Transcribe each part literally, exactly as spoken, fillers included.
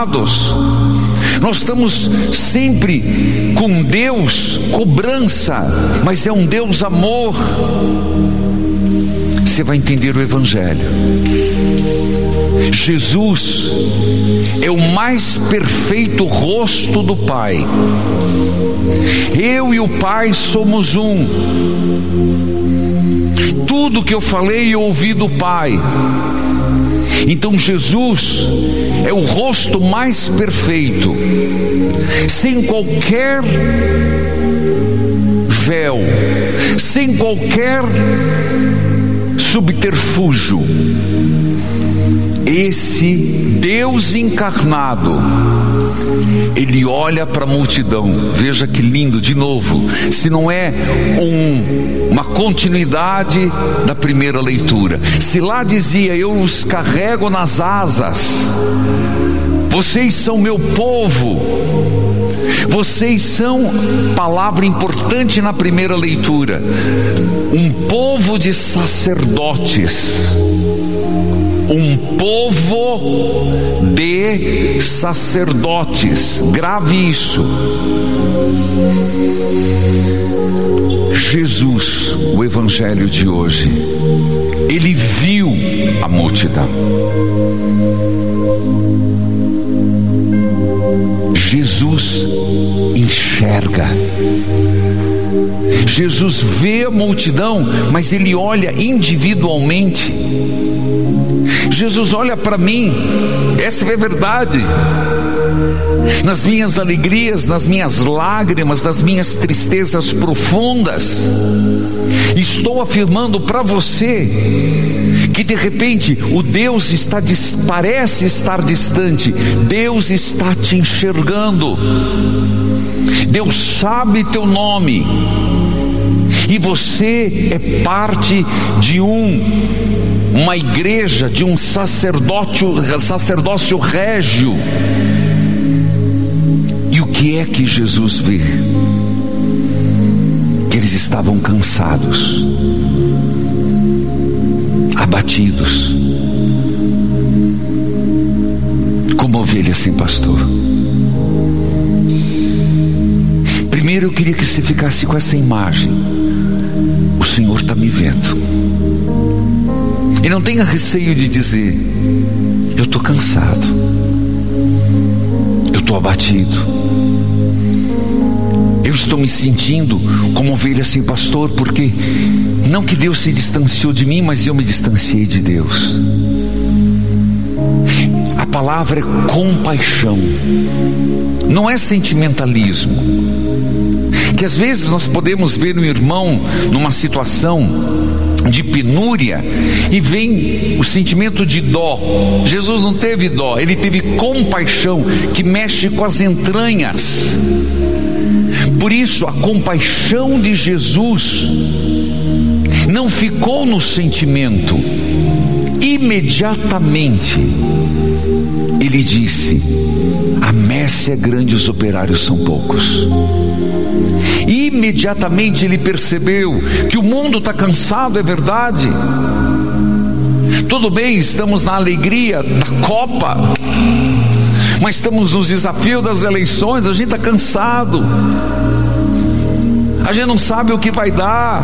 Nós estamos sempre com Deus cobrança, mas é um Deus amor. Você vai entender o Evangelho. Jesus é o mais perfeito rosto do Pai. Eu e o Pai somos um. Tudo que eu falei eu ouvi do Pai. Então Jesus é o rosto mais perfeito, sem qualquer véu, sem qualquer subterfúgio. Esse Deus encarnado, Ele olha para a multidão. Veja que lindo, de novo, se não é um, uma continuidade da primeira leitura. Se lá dizia: eu os carrego nas asas, vocês são meu povo, vocês são, palavra importante na primeira leitura, um povo de sacerdotes. Um povo de sacerdotes. Grave isso. Jesus, o Evangelho de hoje, Ele viu a multidão. Jesus enxerga. Jesus vê a multidão, mas Ele olha individualmente. Jesus olha para mim, essa é a verdade. Nas minhas alegrias, nas minhas lágrimas, nas minhas tristezas profundas, estou afirmando para você que de repente o Deus está, parece estar distante. Deus está te enxergando. Deus sabe teu nome. E você é parte de um uma igreja, de um sacerdócio, sacerdócio régio. E o que é que Jesus vê? Que eles estavam cansados, abatidos, como ovelhas sem pastor. Primeiro eu queria que você ficasse com essa imagem. O Senhor está me vendo. E não tenha receio de dizer: eu estou cansado, eu estou abatido, eu estou me sentindo como ovelha sem pastor, porque não que Deus se distanciou de mim, mas eu me distanciei de Deus. A palavra é compaixão, não é sentimentalismo. Que às vezes nós podemos ver um irmão numa situação de penúria e vem o sentimento de dó. Jesus não teve dó, Ele teve compaixão, que mexe com as entranhas. Por isso a compaixão de Jesus não ficou no sentimento. Imediatamente Ele disse: a messe é grande, os operários são poucos. Imediatamente Ele percebeu que o mundo está cansado, é verdade. Tudo bem, estamos na alegria da Copa, mas estamos nos desafios das eleições. A gente está cansado, a gente não sabe o que vai dar,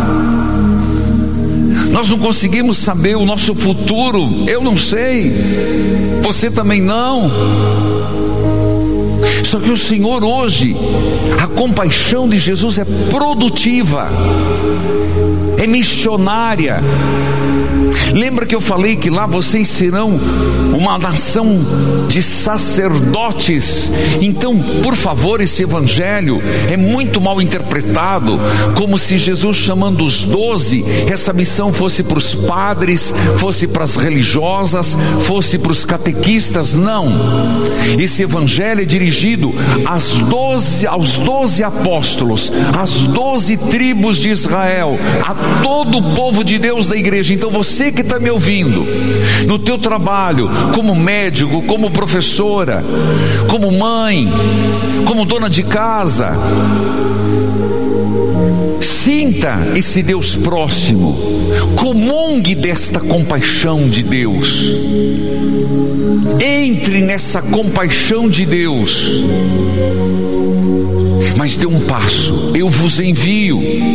nós não conseguimos saber o nosso futuro. Eu não sei, você também não. Só que o Senhor hoje, a compaixão de Jesus é produtiva, é missionária. Lembra que eu falei que lá vocês serão uma nação de sacerdotes? Então, por favor, esse evangelho é muito mal interpretado, como se Jesus chamando os doze, essa missão fosse para os padres, fosse para as religiosas, fosse para os catequistas. Não, esse evangelho é dirigido às doze, aos doze apóstolos, às doze tribos de Israel, a todo o povo de Deus da igreja. Então você que está me ouvindo, no teu trabalho, como médico, como professora, como mãe, como dona de casa, Sinta esse Deus próximo, comungue desta compaixão de Deus, entre nessa compaixão de Deus, mas dê um passo: eu vos envio.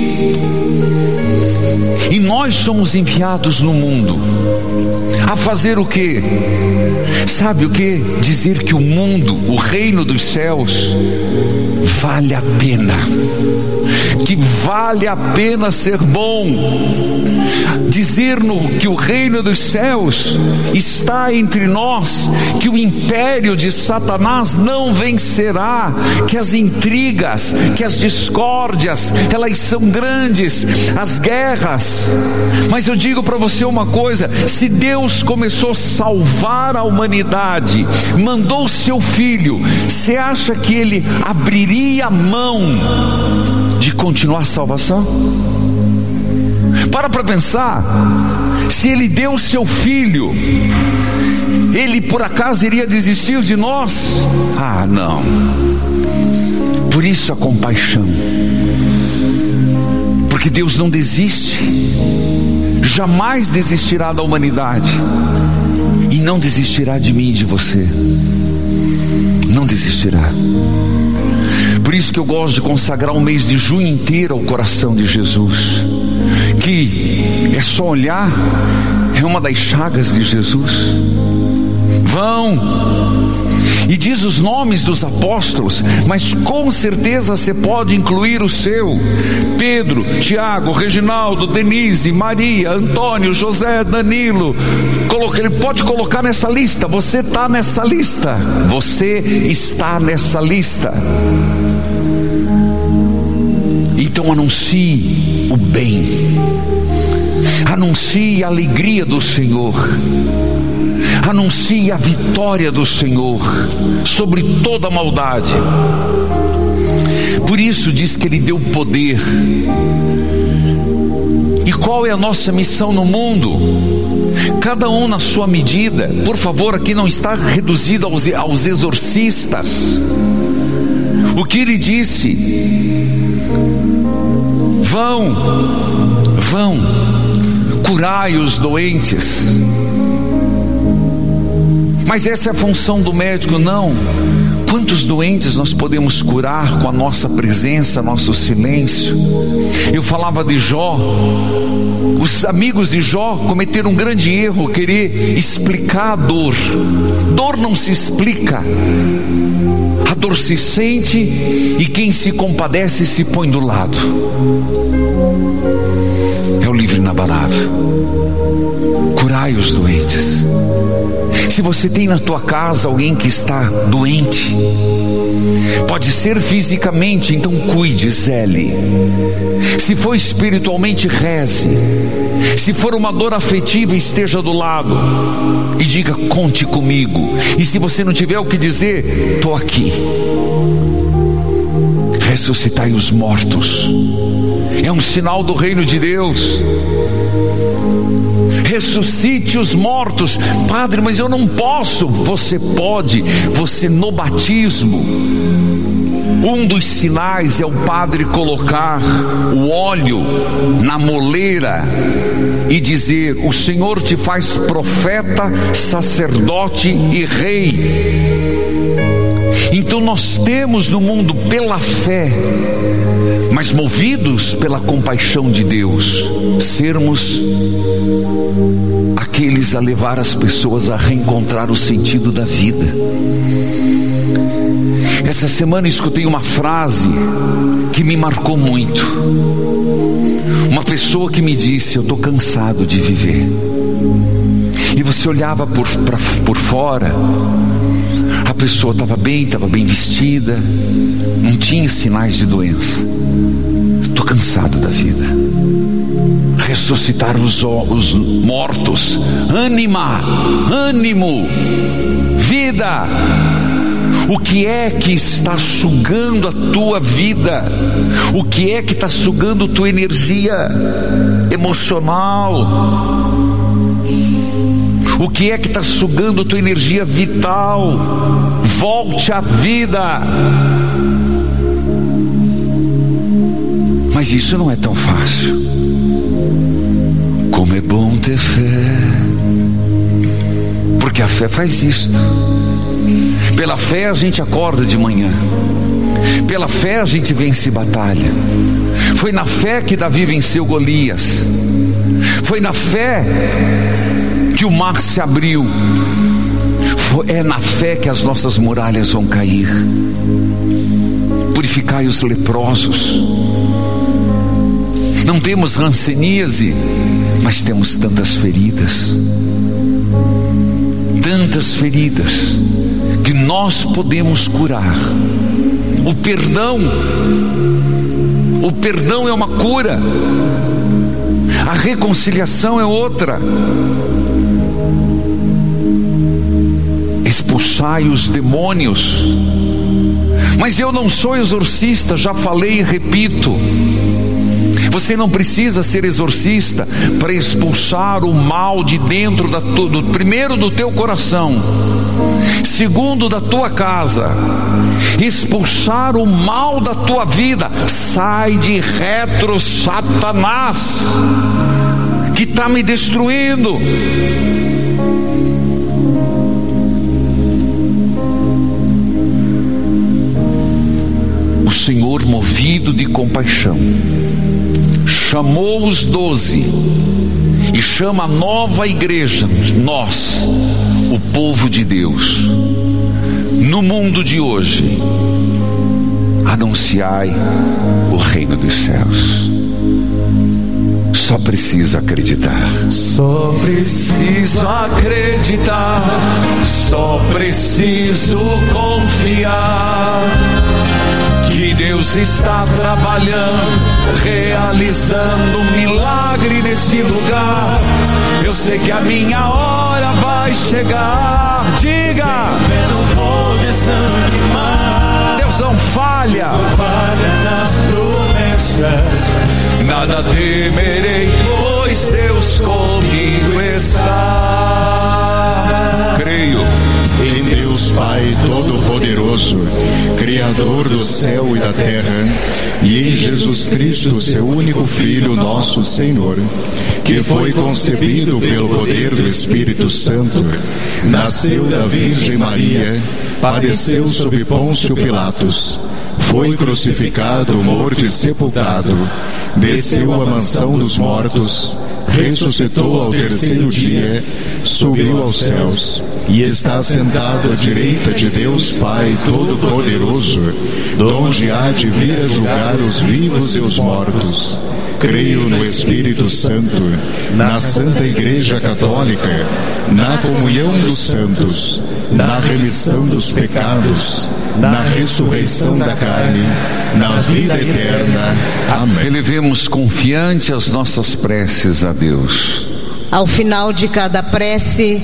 E nós somos enviados no mundo a fazer o quê? Sabe o quê? Dizer que o mundo, o reino dos céus, vale a pena, que vale a pena ser bom. Dizer-no que o reino dos céus está entre nós, que o império de Satanás não vencerá, que as intrigas, que as discórdias, elas são grandes, as guerras. Mas eu digo para você uma coisa: se Deus começou a salvar a humanidade, mandou o seu filho, você acha que ele abriria a mão de continuar a salvação? Para para pensar, se ele deu o seu filho, ele por acaso iria desistir de nós? Ah, não. Por isso a compaixão, porque Deus não desiste, jamais desistirá da humanidade, e não desistirá de mim e de você, não desistirá. Por isso que eu gosto de consagrar o mês de junho inteiro ao coração de Jesus, que é só olhar, é uma das chagas de Jesus. Vão e diz os nomes dos apóstolos, mas com certeza você pode incluir o seu: Pedro, Tiago, Reginaldo, Denise, Maria, Antônio, José, Danilo. Ele pode colocar nessa lista. Você está nessa lista, você está nessa lista. Então anuncie o bem, anuncie a alegria do Senhor, anuncie a vitória do Senhor sobre toda a maldade. Por isso diz que Ele deu poder. E qual é a nossa missão no mundo? Cada um na sua medida. Por favor, aqui não está reduzido aos, aos exorcistas. O que Ele disse: vão, vão, curai os doentes. Mas essa é a função do médico? Não. Quantos doentes nós podemos curar com a nossa presença, nosso silêncio? Eu falava de Jó. Os amigos de Jó cometeram um grande erro: querer explicar a dor. Dor não se explica, a dor se sente, e quem se compadece se põe do lado. É o livro inabalável: curai os doentes. Se você tem na tua casa alguém que está doente, pode ser fisicamente, então cuide, zele. Se for espiritualmente, reze. Se for uma dor afetiva, esteja do lado e diga: conte comigo. E se você não tiver o que dizer, estou aqui. Ressuscitai os mortos, é um sinal do reino de Deus. Ressuscite os mortos. Padre, mas eu não posso. Você pode. Você, no batismo, um dos sinais é o padre colocar o óleo na moleira e dizer: o Senhor te faz profeta, sacerdote e rei. Então nós temos no mundo, pela fé, mas movidos pela compaixão de Deus, sermos aqueles a levar as pessoas a reencontrar o sentido da vida. Essa semana escutei uma frase que me marcou muito. Uma pessoa que me disse: eu estou cansado de viver. E você olhava por, pra, por fora, a pessoa estava bem, estava bem vestida, não tinha sinais de doença. Estou cansado da vida. Ressuscitar os, os mortos. Ânima, ânimo, vida. O que é que está sugando a tua vida? O que é que está sugando tua energia emocional? O que é que está sugando tua energia vital? Volte à vida. Mas isso não é tão fácil. Como é bom ter fé, porque a fé faz isto. Pela fé a gente acorda de manhã, pela fé a gente vence batalha. Foi na fé que Davi venceu Golias, foi na fé que o mar se abriu, foi, é na fé que as nossas muralhas vão cair. Purificai os leprosos. Não temos ranceníase, mas temos tantas feridas, tantas feridas que nós podemos curar. O perdão, o perdão é uma cura, a reconciliação é outra. Expulsai os demônios. Mas eu não sou exorcista, já falei e repito. Você não precisa ser exorcista para expulsar o mal de dentro da tu, do, primeiro do teu coração, segundo da tua casa, expulsar o mal da tua vida. Sai de retro, Satanás, que está me destruindo. O Senhor, movido de compaixão, chamou os doze e chama a nova igreja, nós, o povo de Deus. No mundo de hoje, anunciai o reino dos céus. Só preciso acreditar. Só preciso acreditar. Só preciso confiar que Deus está trabalhando, realizando um milagre neste lugar. Eu sei que a minha hora vai chegar. Diga, eu não vou desanimar. Deus não falha, Deus não falha nas promessas. Nada temerei, pois Deus comigo está. Creio em Deus Pai Todo-Poderoso, Criador do céu e da terra, e em Jesus Cristo, seu único Filho, nosso Senhor, que foi concebido pelo poder do Espírito Santo, nasceu da Virgem Maria, padeceu sob Pôncio Pilatos, foi crucificado, morto e sepultado, desceu à mansão dos mortos, ressuscitou ao terceiro dia, subiu aos céus e está sentado à direita de Deus Pai Todo-Poderoso, donde há de vir a julgar os vivos e os mortos. Creio no Espírito Santo, na Santa Igreja Católica, na comunhão dos santos, na remissão dos pecados, na ressurreição da carne, na vida eterna. Amém. Elevemos confiante as nossas preces a Deus. Ao final de cada prece,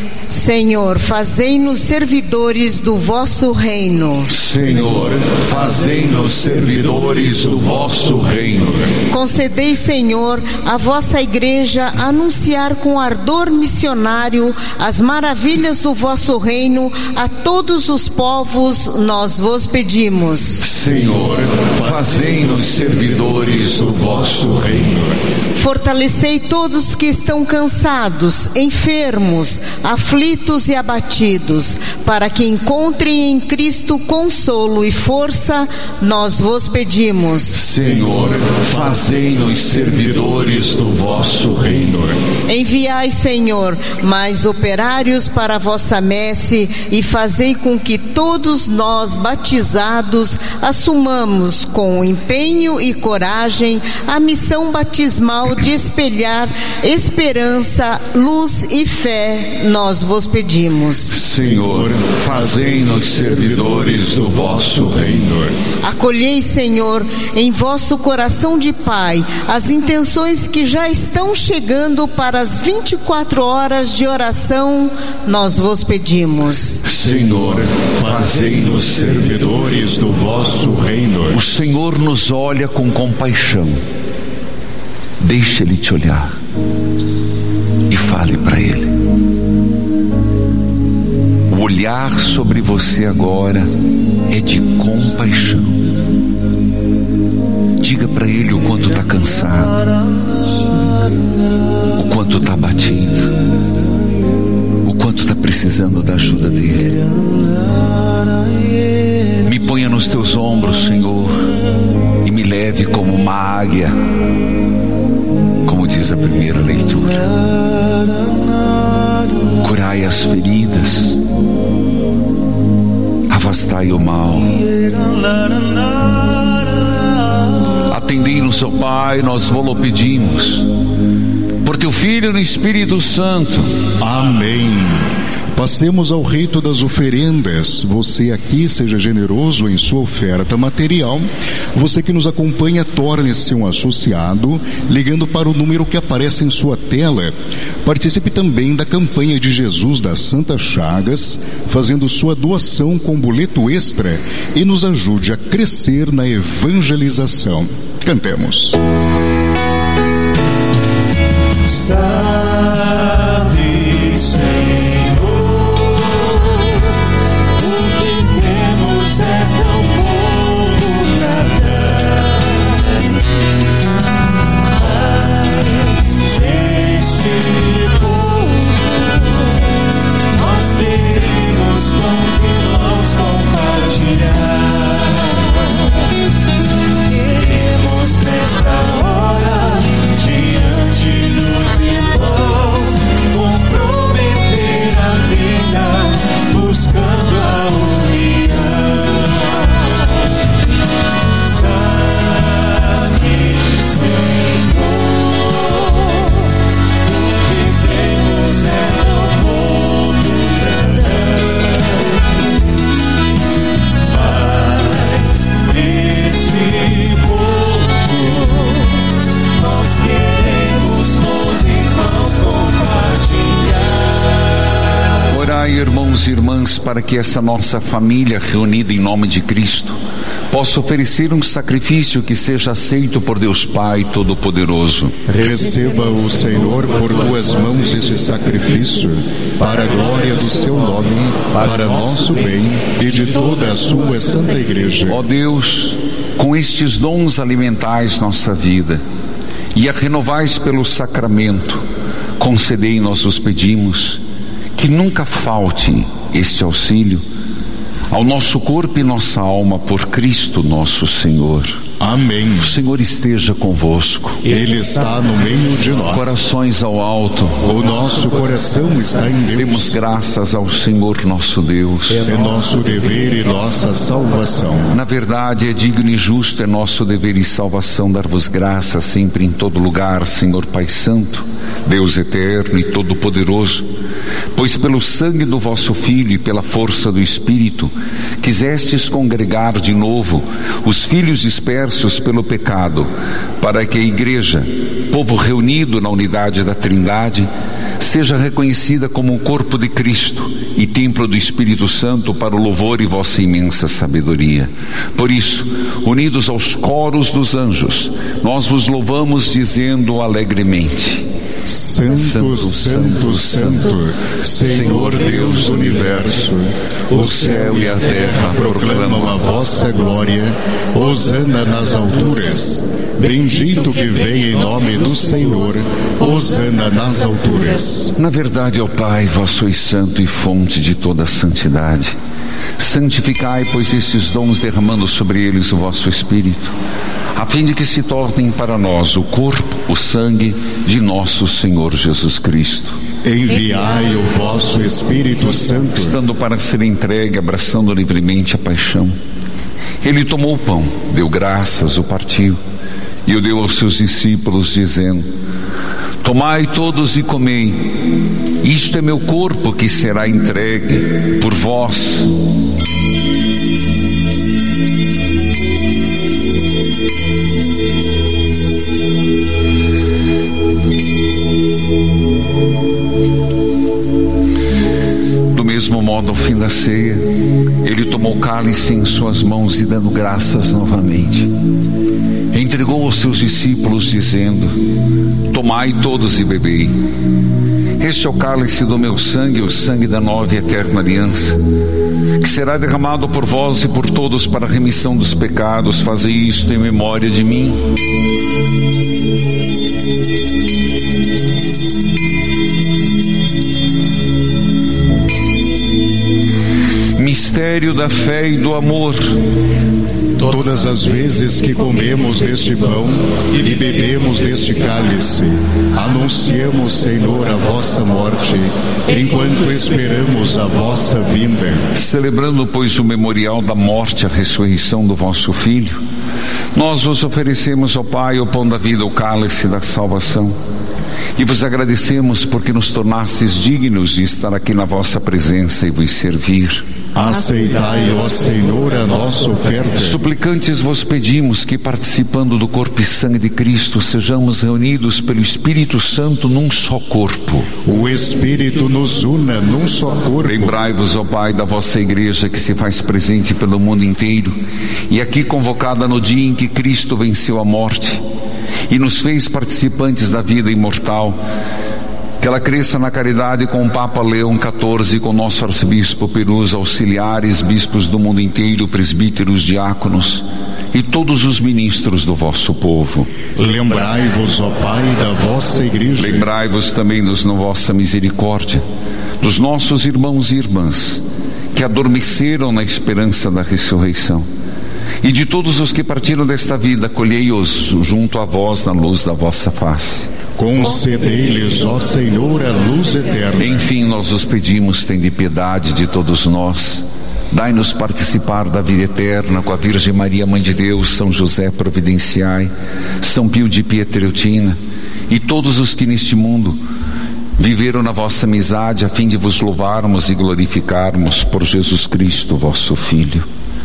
Senhor, fazei-nos servidores do vosso reino. Senhor, fazei-nos servidores do vosso reino. Concedei, Senhor, à vossa igreja anunciar com ardor missionário as maravilhas do vosso reino a todos os povos, nós vos pedimos. Senhor, fazei-nos servidores do vosso reino. Fortalecei todos que estão cansados, enfermos, aflitos e abatidos, para que encontrem em Cristo consolo e força, nós vos pedimos. Senhor, fazei-nos servidores do vosso reino. Enviai, Senhor, mais operários para a vossa messe e fazei com que todos nós batizados assumamos com empenho e coragem a missão batismal de espelhar esperança, luz e fé, nós vos pedimos. Senhor, fazei-nos servidores do vosso reino. Acolhei, Senhor, em vosso coração de Pai, as intenções que já estão chegando para as vinte e quatro horas de oração, nós vos pedimos. Senhor, fazei-nos servidores do vosso reino. O Senhor nos olha com compaixão. Deixa Ele te olhar e fale para Ele. O olhar sobre você agora é de compaixão, de diga para Ele o quanto está cansado, o quanto está abatido, o quanto está precisando da ajuda dEle. Me ponha nos teus ombros, Senhor, e me leve como uma águia, como diz a primeira leitura. Curai as feridas, afastai o mal. Atendei-nos, ó Pai, nós vos pedimos, por teu Filho no Espírito Santo. Amém. Passemos ao rito das oferendas. Você aqui seja generoso em sua oferta material. Você que nos acompanha, torne-se um associado, ligando para o número que aparece em sua tela. Participe também da campanha de Jesus das Santas Chagas, fazendo sua doação com boleto extra, e nos ajude a crescer na evangelização. Cantemos. Sabe, Senhor, o que temos é tão pouco pra dar, mas este pouco nós queremos com os irmãos compartilhar. Queremos nesta hora, diante dos irmãos, comprometer a vida, buscando a união. Sabe, Senhor, o que temos é tão pouco pra dar, mas este pouco nós queremos com os irmãos compartilhar. Orai, irmãos e irmãs, para que essa nossa família reunida em nome de Cristo possa oferecer um sacrifício que seja aceito por Deus Pai Todo-Poderoso. Receba o Senhor por tuas mãos esse sacrifício, para a glória do seu nome, para nosso bem e de toda a sua santa igreja. Ó Deus, com estes dons alimentais nossa vida e a renovais pelo sacramento, concedei, nós os pedimos, que nunca falte este auxílio ao nosso corpo e nossa alma, por Cristo nosso Senhor. Amém. O Senhor esteja convosco. Ele está no meio de nós. Corações ao alto. O nosso coração está em Deus. Demos graças ao Senhor nosso Deus. É nosso dever e nossa salvação. Na verdade, é digno e justo, é nosso dever e salvação dar-vos graças sempre em todo lugar, Senhor Pai Santo, Deus eterno e todo-poderoso, pois pelo sangue do vosso Filho e pela força do Espírito quisestes congregar de novo os filhos dispersos pelo pecado, para que a Igreja, povo reunido na unidade da Trindade, seja reconhecida como o corpo de Cristo e templo do Espírito Santo, para o louvor e vossa imensa sabedoria. Por isso, unidos aos coros dos anjos, nós vos louvamos dizendo alegremente: Santo, Santo, Santo, Santo, Senhor Deus do Universo, o céu e a terra proclamam a vossa glória. Hosana nas alturas. Bendito que vem em nome do Senhor. Hosana nas alturas. Na verdade, ó Pai, vós sois santo e fonte de toda a santidade. Santificai, pois, esses dons, derramando sobre eles o vosso Espírito, a fim de que se tornem para nós o corpo, o sangue de nosso Senhor Jesus Cristo. Enviai o vosso Espírito Santo. Estando para ser entregue, abraçando livremente a paixão, ele tomou o pão, deu graças, o partiu e o deu aos seus discípulos, dizendo: tomai todos e comei, isto é meu corpo que será entregue por vós. Do mesmo modo, ao fim da ceia, ele tomou o cálice em suas mãos e, dando graças novamente, entregou aos seus discípulos, dizendo: tomai todos e bebei, Este é o cálice do meu sangue, o sangue da nova e eterna aliança, que será derramado por vós e por todos para a remissão dos pecados. Fazei isto em memória de mim. Mistério da fé e do amor. Todas as vezes que comemos deste pão e bebemos deste cálice, anunciamos, Senhor, a vossa morte, enquanto esperamos a vossa vinda. Celebrando, pois, o memorial da morte e a ressurreição do vosso Filho, nós vos oferecemos, ó Pai, o pão da vida, o cálice da salvação. E vos agradecemos porque nos tornastes dignos de estar aqui na vossa presença e vos servir. Aceitai, ó Senhor, a nossa oferta. Suplicantes vos pedimos que, participando do corpo e sangue de Cristo, sejamos reunidos pelo Espírito Santo num só corpo. O Espírito nos una num só corpo. Lembrai-vos, ó Pai, da vossa igreja que se faz presente pelo mundo inteiro e aqui convocada no dia em que Cristo venceu a morte e nos fez participantes da vida imortal. Que ela cresça na caridade com o Papa Leão quatorze, com o nosso arcebispo Perusa, auxiliares, bispos do mundo inteiro, presbíteros, diáconos e todos os ministros do vosso povo. Lembrai-vos, ó Pai, da vossa igreja. Lembrai-vos também dos na vossa misericórdia, dos nossos irmãos e irmãs que adormeceram na esperança da ressurreição. E de todos os que partiram desta vida, acolhei-os junto a vós na luz da vossa face. Concedei-lhes, ó Senhor, a luz eterna. Enfim, nós os pedimos, tende piedade de todos nós. Dai-nos participar da vida eterna com a Virgem Maria, Mãe de Deus, São José Providenciai, São Pio de Pietreutina e todos os que neste mundo viveram na vossa amizade, a fim de vos louvarmos e glorificarmos por Jesus Cristo, vosso Filho.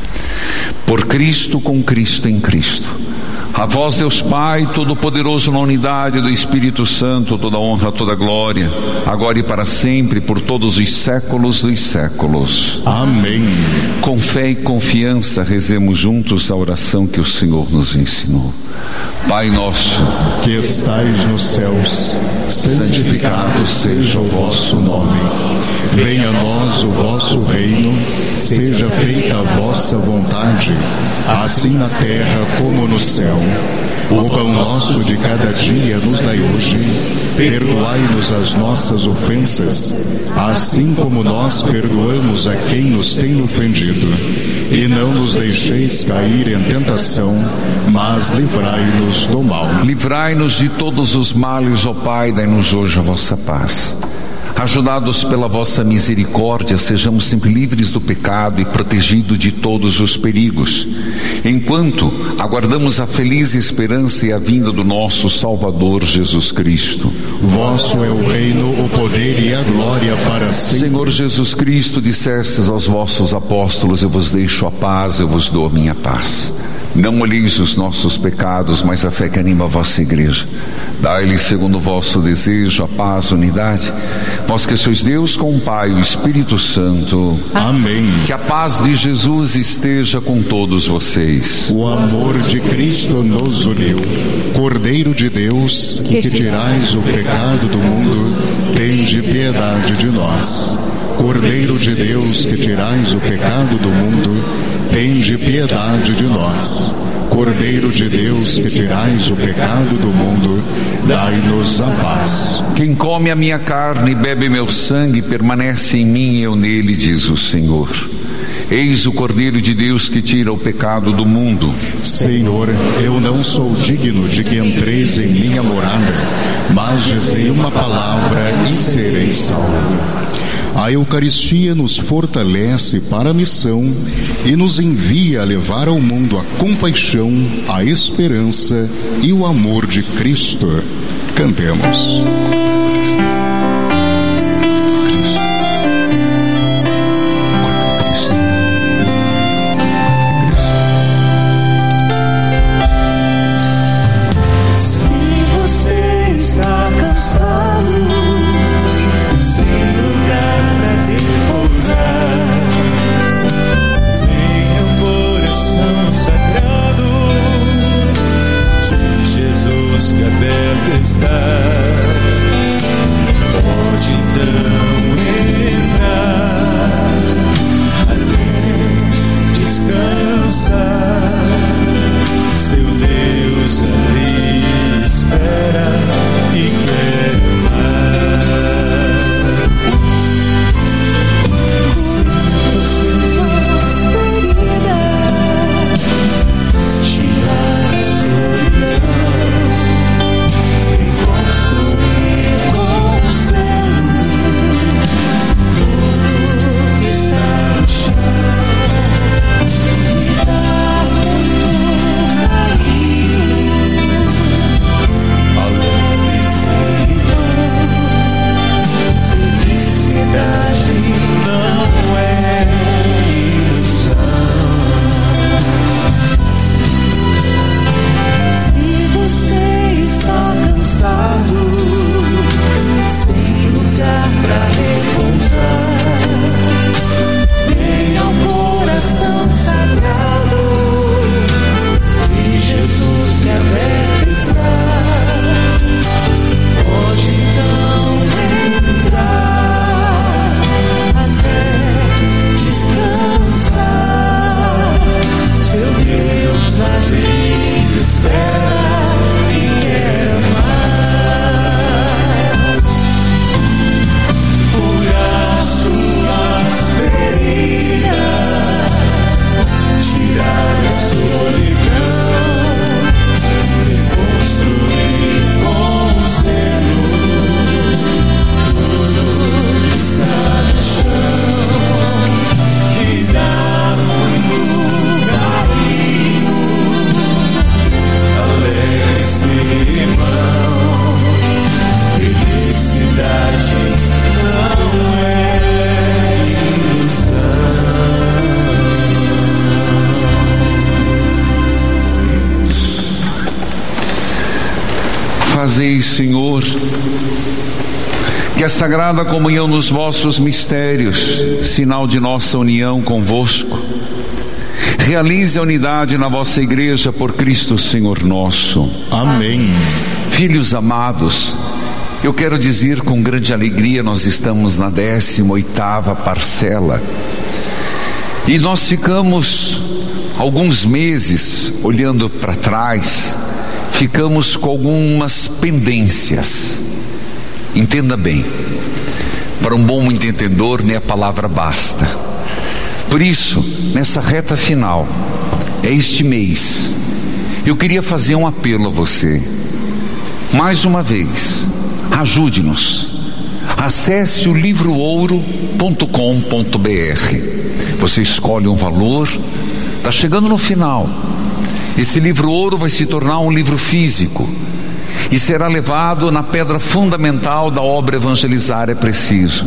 Por Cristo, com Cristo, em Cristo. A vós, Deus Pai, Todo-Poderoso, na unidade do Espírito Santo, toda honra, toda glória, agora e para sempre, por todos os séculos dos séculos. Amém. Com fé e confiança, rezemos juntos a oração que o Senhor nos ensinou. Pai nosso, que estais nos céus, santificado seja o vosso nome. Venha a nós o vosso reino, seja feita a vossa vontade, assim na terra como no céu. O pão nosso de cada dia nos dai hoje, perdoai-nos as nossas ofensas, assim como nós perdoamos a quem nos tem ofendido. E não nos deixeis cair em tentação, mas livrai-nos do mal. Livrai-nos de todos os males, ó Pai, dai-nos hoje a vossa paz. Ajudados pela vossa misericórdia, sejamos sempre livres do pecado e protegidos de todos os perigos, enquanto aguardamos a feliz esperança e a vinda do nosso Salvador Jesus Cristo. Vosso é o reino, o poder e a glória para sempre. Senhor Jesus Cristo, dissestes aos vossos apóstolos: eu vos deixo a paz, eu vos dou a minha paz. Não olheis os nossos pecados, mas a fé que anima a vossa igreja. Dai-lhe, segundo o vosso desejo, a paz, a unidade. Vós que sois Deus com o Pai e o Espírito Santo. Amém. Que a paz de Jesus esteja com todos vocês. O amor de Cristo nos uniu. Cordeiro de Deus, que tirais o pecado do mundo, tende piedade de nós. Cordeiro de Deus, que tirais o pecado do mundo, tende piedade de nós. Cordeiro de Deus, que tirais o pecado do mundo, dai-nos a paz. Quem come a minha carne e bebe meu sangue permanece em mim e eu nele, diz o Senhor. Eis o Cordeiro de Deus que tira o pecado do mundo. Senhor, eu não sou digno de que entreis em minha morada, mas dizei uma palavra e serei salvo. A Eucaristia nos fortalece para a missão e nos envia a levar ao mundo a compaixão, a esperança e o amor de Cristo. Cantemos. Que aberto está. está, seu Deus ali espera e quer amar. Se você as feridas, tirar a solidão, reconstruir com o zelo tudo que está no chão, te dar muito carinho, alegre serão. Felicidade não é ilusão. Se você está cansado, sem lugar pra repousar, venha ao coração sagrado de Jesus que aberto está. Pode então entrar até descansar. Seu Deus ali espera e quer amar. Curar suas feridas, tirar a solidão, reconstruir com zelo tudo que está no chão e dar muito carinho, alegre irmão. Felicidade não é ilusão. Fazei, Senhor, que a sagrada comunhão dos vossos mistérios, sinal de nossa união convosco, realize a unidade na vossa igreja por Cristo Senhor nosso. Amém. Filhos amados, eu quero dizer com grande alegria, nós estamos na décima oitava parcela e nós ficamos alguns meses olhando para trás, ficamos com algumas pendências. Entenda bem, para um bom entendedor nem a palavra basta. Por isso, nessa reta final, é este mês, eu queria fazer um apelo a você. Mais uma vez, ajude-nos. Acesse o livro ouro ponto com ponto br. Você escolhe um valor, está chegando no final. Esse livro ouro vai se tornar um livro físico e será levado na pedra fundamental da obra Evangelizar é Preciso.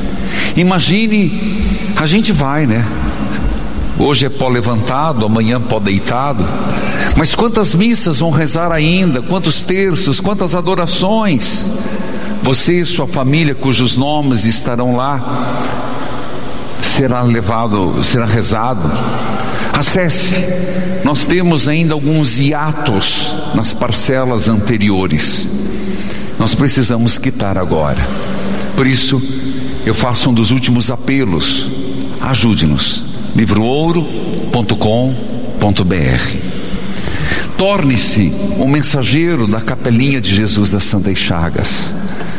Imagine, a gente vai, né? Hoje é pó levantado, amanhã pó deitado, mas quantas missas vão rezar ainda, quantos terços, quantas adorações. Você e sua família, cujos nomes estarão lá, será levado, será rezado. Acesse, nós temos ainda alguns hiatos nas parcelas anteriores, nós precisamos quitar agora. Por isso, eu faço um dos últimos apelos: ajude-nos. livro ouro ponto com ponto br. Torne-se um mensageiro da Capelinha de Jesus das Santas Chagas.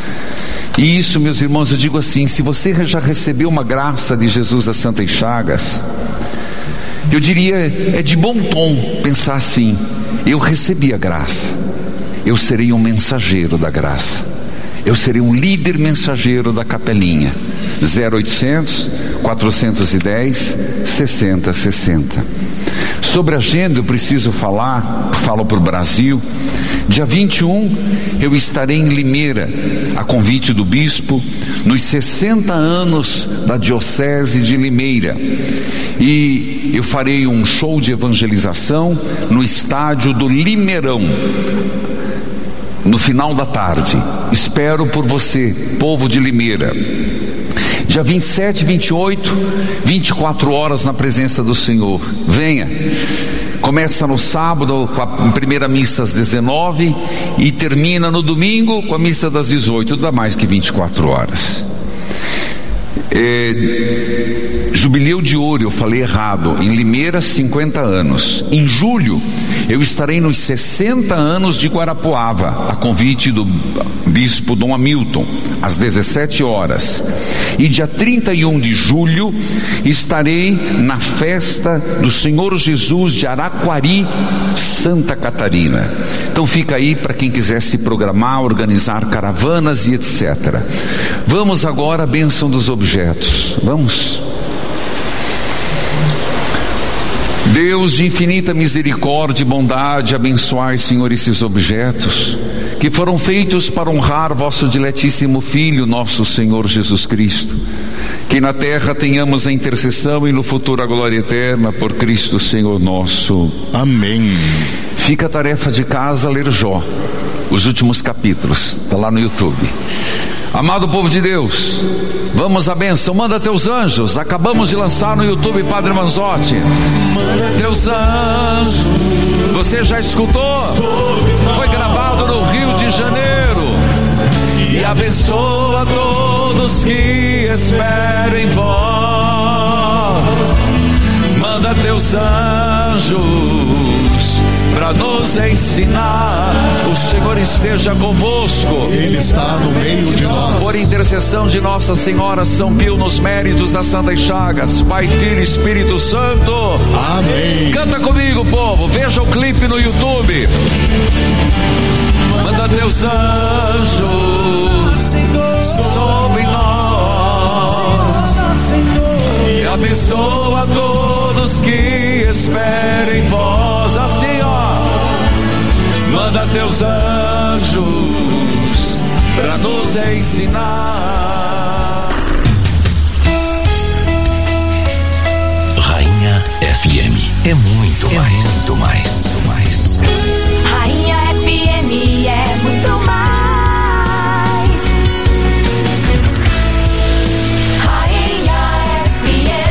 E isso, meus irmãos, eu digo assim: se você já recebeu uma graça de Jesus das Santas Chagas, eu diria, é de bom tom pensar assim: eu recebi a graça, eu serei um mensageiro da graça, eu serei um líder mensageiro da Capelinha. Zero oitocentos, quatrocentos e dez, sessenta, sessenta. Sobre a agenda eu preciso falar, falo para o Brasil. Dia vinte e um eu estarei em Limeira, a convite do bispo, nos sessenta anos da Diocese de Limeira, e eu farei um show de evangelização no estádio do Limeirão, no final da tarde. Espero por você, povo de Limeira. Dia vinte e sete, vinte e oito, vinte e quatro horas na presença do Senhor. Venha. Começa no sábado com a primeira missa às dezenove e termina no domingo com a missa das dezoito, dá mais que vinte e quatro horas. É, Jubileu de Ouro, eu falei errado, em Limeira, cinquenta anos. Em julho, eu estarei nos sessenta anos de Guarapuava, a convite do bispo Dom Hamilton, às dezessete horas. E dia trinta e um de julho, estarei na festa do Senhor Jesus de Araquari, Santa Catarina. Então fica aí para quem quiser se programar, organizar caravanas e etcétera. Vamos agora à bênção dos objetos. Vamos. Deus de infinita misericórdia e bondade, abençoai, Senhor, esses objetos que foram feitos para honrar vosso diletíssimo Filho, nosso Senhor Jesus Cristo. Que na terra tenhamos a intercessão e no futuro a glória eterna por Cristo Senhor nosso. Amém. Fica a tarefa de casa ler Jó, os últimos capítulos, está lá no YouTube. Amado povo de Deus, vamos à bênção. Manda teus anjos. Acabamos de lançar no YouTube Padre Manzotti. Manda teus anjos. Você já escutou? Foi gravado no Rio de Janeiro. E abençoa todos que esperam em vós. Manda teus anjos para nos ensinar. O Senhor esteja convosco. Ele está no meio de nós. Por intercessão de Nossa Senhora São Pio, nos méritos das Santas Chagas, Pai, Filho e Espírito Santo. Amém. Canta comigo, povo. Veja o clipe no YouTube. Manda teus anjos sobre nós e abençoa todos que esperam em vós. Assim, ó. Manda teus anjos para nos ensinar. Rainha F M é muito mais, é muito mais, muito mais. Rainha F M é muito mais. Rainha F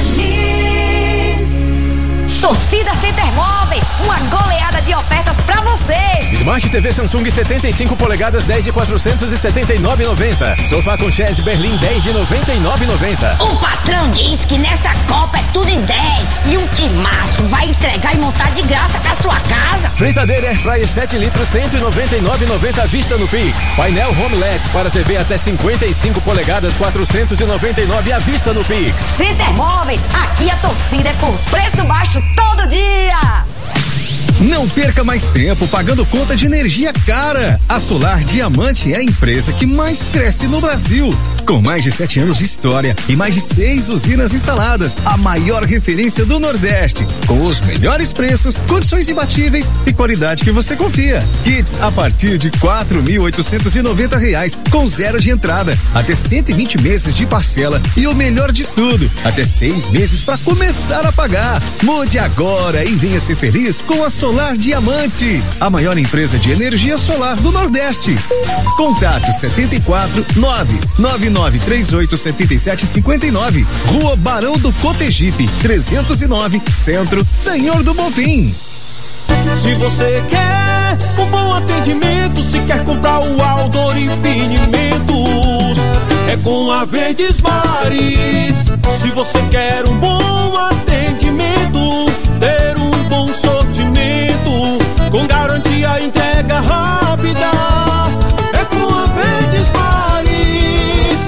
M. Torcida Center Móveis, uma goleada de ofertas pra você. Smart T V Samsung setenta e cinco polegadas dez de quatrocentos e setenta e nove reais e noventa centavos. Sofá com Chaise Berlim dez de noventa e nove reais e noventa centavos. O patrão diz que nessa Copa é tudo em dez e um timaço vai entregar e montar de graça pra sua casa. Fritadeira Airfryer sete litros cento e noventa e nove reais e noventa centavos à vista no Pix. Painel Home L E D para T V até cinquenta e cinco polegadas quatrocentos e noventa e nove reais à vista no Pix. Center Móveis, aqui a torcida é por preço baixo todo dia. Não perca mais tempo pagando conta de energia cara. A Solar Diamante é a empresa que mais cresce no Brasil. Com mais de sete anos de história e mais de seis usinas instaladas, a maior referência do Nordeste. Com os melhores preços, condições imbatíveis e qualidade que você confia. Kits a partir de quatro mil oitocentos e noventa reais, com zero de entrada, até cento e vinte meses de parcela e o melhor de tudo, até seis meses para começar a pagar. Mude agora e venha ser feliz com a Solar Diamante, a maior empresa de energia solar do Nordeste. Contato setenta e quatro, nove nove nove três oito sete sete cinco nove, Rua Barão do Cotegipe, trezentos e nove, Centro, Senhor do Bonfim. Se você quer um bom atendimento, se quer comprar o Aldor Infinimentos, é com a Verdes Mares. Se você quer um bom atendimento, ter um bom sortimento, com garantia entrega rápida, é com a Verdes Mares.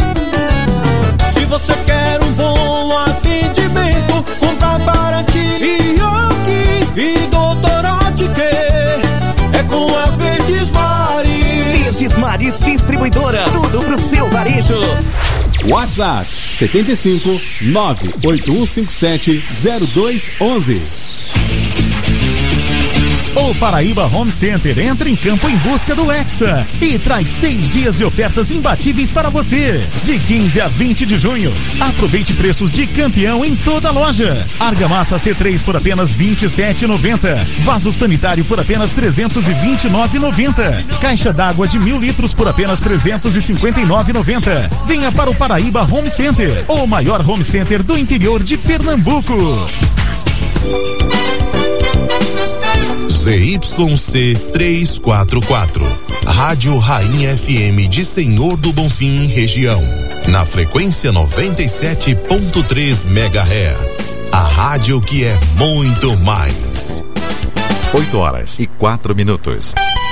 Se você quer um bom atendimento, comprar para ti e e doutor Oetker, é com a Verdes Mares. Verdes Mares Distribuidora, tudo pro seu varejo. WhatsApp setenta e cinco, nove oito um cinco sete, zero dois onze. O Paraíba Home Center entra em campo em busca do Hexa e traz seis dias de ofertas imbatíveis para você. De quinze a vinte de junho, aproveite preços de campeão em toda a loja. Argamassa C três por apenas vinte e sete reais e noventa centavos. Vaso sanitário por apenas trezentos e vinte e nove reais e noventa centavos. Caixa d'água de mil litros por apenas trezentos e cinquenta e nove reais e noventa centavos. Venha para o Paraíba Home Center, o maior home center do interior de Pernambuco. Z Y C trezentos e quarenta e quatro, Rádio Rainha F M de Senhor do Bonfim, região. na frequência noventa e sete ponto três megahertz. A rádio que é muito mais. oito horas e quatro minutos.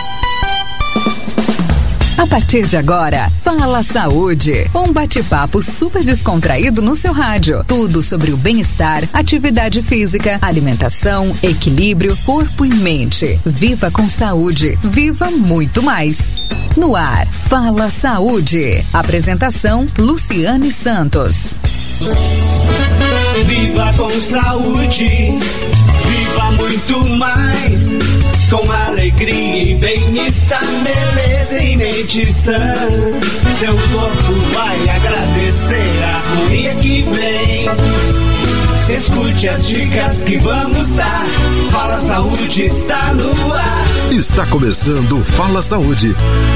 A partir de agora, Fala Saúde, um bate-papo super descontraído no seu rádio. Tudo sobre o bem-estar, atividade física, alimentação, equilíbrio, corpo e mente. Viva com saúde, viva muito mais. No ar, Fala Saúde. Apresentação, Luciane Santos. Viva com saúde, viva muito mais. Com alegria e bem-estar, beleza e mente sã. Seu corpo vai agradecer a harmonia que vem. Escute as dicas que vamos dar. Fala Saúde está no ar. Está começando o Fala Saúde.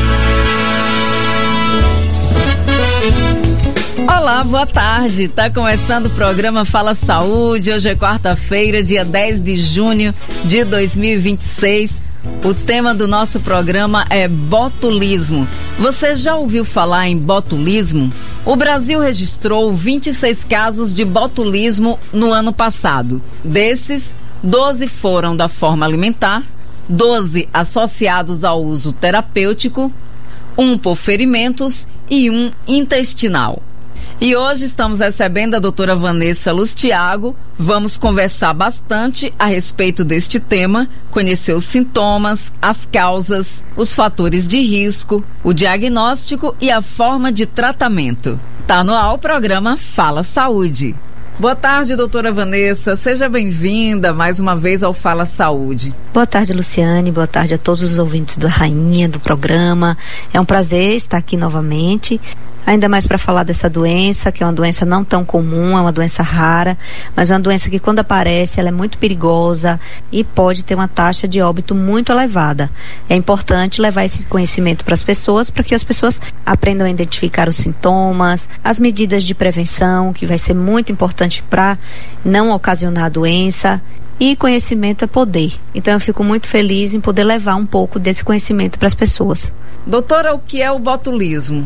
Olá, boa tarde. Tá começando o programa Fala Saúde. Hoje é quarta-feira, dia dez de junho de dois mil e vinte e seis. O tema do nosso programa é botulismo. Você já ouviu falar em botulismo? O Brasil registrou vinte e seis casos de botulismo no ano passado. Desses, doze foram da forma alimentar, doze associados ao uso terapêutico, um por ferimentos e um intestinal. E hoje estamos recebendo a doutora Vanessa Lustiago. Vamos conversar bastante a respeito deste tema, conhecer os sintomas, as causas, os fatores de risco, o diagnóstico e a forma de tratamento. Tá no ar o programa Fala Saúde. Boa tarde, doutora Vanessa. Seja bem-vinda mais uma vez ao Fala Saúde. Boa tarde, Luciane. Boa tarde a todos os ouvintes da Rainha, do programa. É um prazer estar aqui novamente. Ainda mais para falar dessa doença, que é uma doença não tão comum, é uma doença rara, mas é uma doença que quando aparece ela é muito perigosa e pode ter uma taxa de óbito muito elevada. É importante levar esse conhecimento para as pessoas, para que as pessoas aprendam a identificar os sintomas, as medidas de prevenção, que vai ser muito importante para não ocasionar a doença. E conhecimento é poder. Então eu fico muito feliz em poder levar um pouco desse conhecimento para as pessoas. Doutora, o que é o botulismo?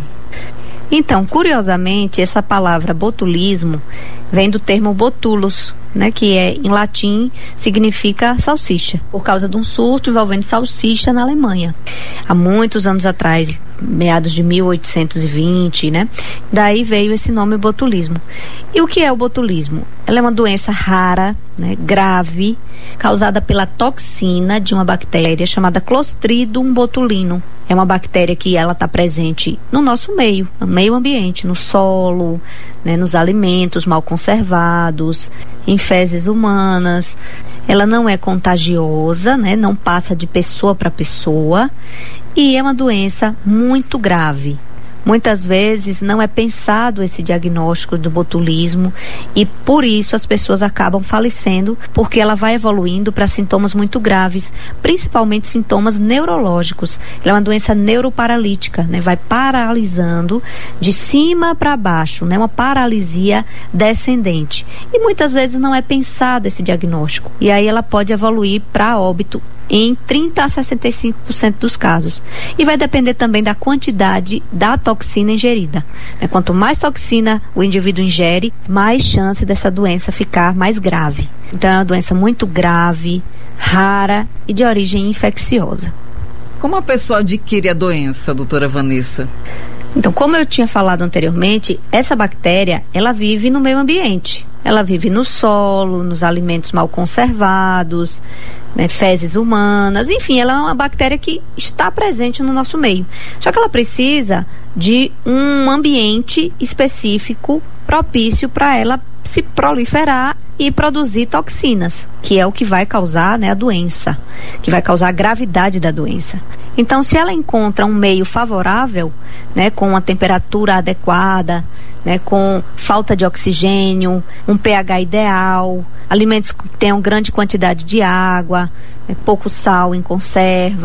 Então, curiosamente, essa palavra botulismo vem do termo botulus, né, que é, em latim, significa salsicha, por causa de um surto envolvendo salsicha na Alemanha. Há muitos anos atrás, meados de mil oitocentos e vinte, né? Daí veio esse nome botulismo. E o que é o botulismo? Ela é uma doença rara, né, grave, causada pela toxina de uma bactéria chamada Clostridium botulinum. É uma bactéria que ela está presente no nosso meio, no meio ambiente, no solo, né, nos alimentos mal conservados, em fezes humanas. Ela não é contagiosa, né, não passa de pessoa para pessoa e é uma doença muito grave. Muitas vezes não é pensado esse diagnóstico do botulismo e por isso as pessoas acabam falecendo, porque ela vai evoluindo para sintomas muito graves, principalmente sintomas neurológicos. Ela é uma doença neuroparalítica, né? Vai paralisando de cima para baixo, né? Uma paralisia descendente. E muitas vezes não é pensado esse diagnóstico. E aí ela pode evoluir para óbito em trinta a sessenta e cinco por cento dos casos. E vai depender também da quantidade da toxina ingerida. Né? Quanto mais toxina o indivíduo ingere, mais chance dessa doença ficar mais grave. Então é uma doença muito grave, rara e de origem infecciosa. Como a pessoa adquire a doença, doutora Vanessa? Então, como eu tinha falado anteriormente, essa bactéria, ela vive no meio ambiente. Ela vive no solo, nos alimentos mal conservados, né, fezes humanas, enfim, ela é uma bactéria que está presente no nosso meio. Só que ela precisa de um ambiente específico propício para ela se proliferar e produzir toxinas, que é o que vai causar, né, a doença, que vai causar a gravidade da doença. Então, se ela encontra um meio favorável, né, com uma temperatura adequada, né, com falta de oxigênio, um pH ideal, alimentos que tenham grande quantidade de água, né, pouco sal em conserva,